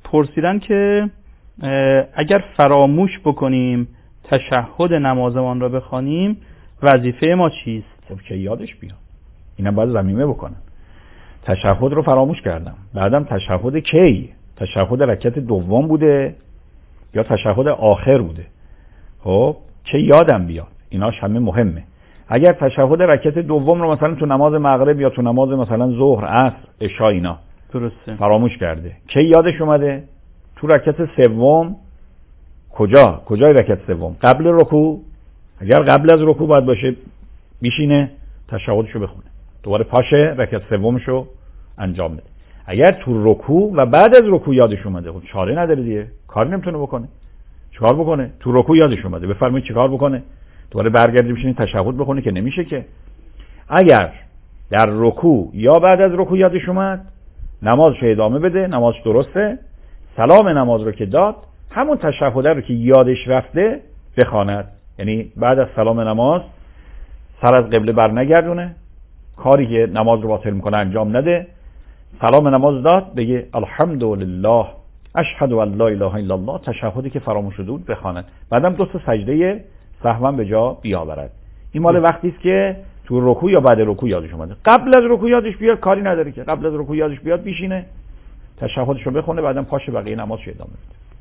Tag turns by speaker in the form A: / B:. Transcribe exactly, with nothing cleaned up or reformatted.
A: پرسیدن که اگر فراموش بکنیم تشهد نمازمان را بخوانیم وظیفه ما چیست؟
B: خب که یادش بیاد. اینم باید ضمیمه بکنن. تشهد رو فراموش کردم. بعدم تشهد کی؟ تشهد رکعت دوم بوده یا تشهد آخر بوده؟ خب چه یادم بیاد. ایناش همه مهمه. اگر تشهد رکعت دوم رو مثلا تو نماز مغرب یا تو نماز مثلا ظهر، عصر، عشاء اینا
A: درسته
B: فراموش کرده، کی یادش اومده؟ تو رکعت سوم. کجا؟ کجای رکعت سوم؟ قبل رکوع. اگر قبل از رکوع باید باشه میشینه تشهدشو بخونه، دوباره پاشه رکعت سومشو انجام بده. اگر تو رکوع و بعد از رکوع یادش اومده، خب چاره نداره دیگه، کاری نمیتونه بکنه. چیکار بکنه؟ تو رکوع یادش اومده، بفرمایید چیکار بکنه؟ دوباره برگردی بشینه تشهد بخونه که نمیشه که. اگر در رکوع یا بعد از رکوع یادش اومد، نمازشو ادامه بده، نمازش درسته، سلام نماز رو که داد، همون تشهد رو که یادش رفته بخواند. یعنی بعد از سلام نماز سر از قبله بر نگردونه، کاری که نماز رو باطل میکنه انجام نده، سلام نماز داد، بگه الحمدلله اشهد ان لا اله الا الله، تشهدی که فراموش شده بود بخواند. بعدم دو تا سجده سهوا به جا بیاورد. این مال وقتی است که تو رکوع یا بعد رکوع یادش اومده. قبل از رکوع یادش بیاد کاری نداره که. قبل از رکوع یادش بیاد بشینه تشهدشو بخونه، بعدم پاشه بقیه نمازشو ادامه بده.